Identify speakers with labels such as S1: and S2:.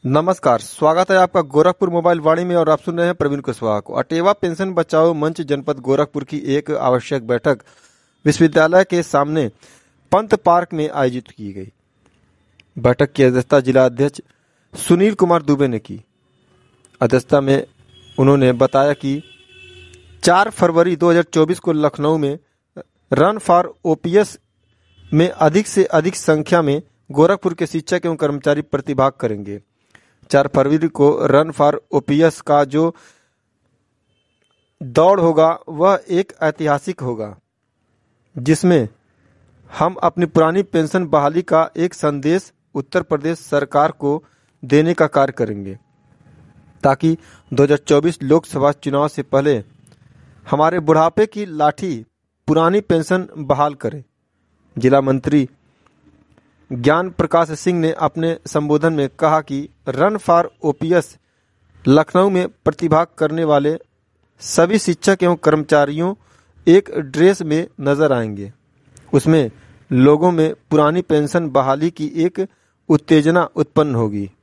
S1: नमस्कार, स्वागत है आपका गोरखपुर मोबाइल वाणी में और आप सुन रहे हैं प्रवीण कुशवाहा को। अटेवा पेंशन बचाओ मंच जनपद गोरखपुर की एक आवश्यक बैठक विश्वविद्यालय के सामने पंत पार्क में आयोजित की गई। बैठक की अध्यक्षता जिला अध्यक्ष सुनील कुमार दुबे ने की। अध्यक्षता में उन्होंने बताया कि 4 फरवरी 2024 को लखनऊ में रन फॉर ओपीएस में अधिक से अधिक संख्या में गोरखपुर के शिक्षक एवं कर्मचारी प्रतिभाग करेंगे। 4 फरवरी को रन फॉर ओपीएस का जो दौड़ होगा वह एक ऐतिहासिक होगा, जिसमें हम अपनी पुरानी पेंशन बहाली का एक संदेश उत्तर प्रदेश सरकार को देने का कार्य करेंगे, ताकि 2024 लोकसभा चुनाव से पहले हमारे बुढ़ापे की लाठी पुरानी पेंशन बहाल करे। जिला मंत्री ज्ञान प्रकाश सिंह ने अपने संबोधन में कहा कि रन फॉर ओपीएस लखनऊ में प्रतिभाग करने वाले सभी शिक्षक एवं कर्मचारियों एक ड्रेस में नजर आएंगे। उसमें लोगों में पुरानी पेंशन बहाली की एक उत्तेजना उत्पन्न होगी।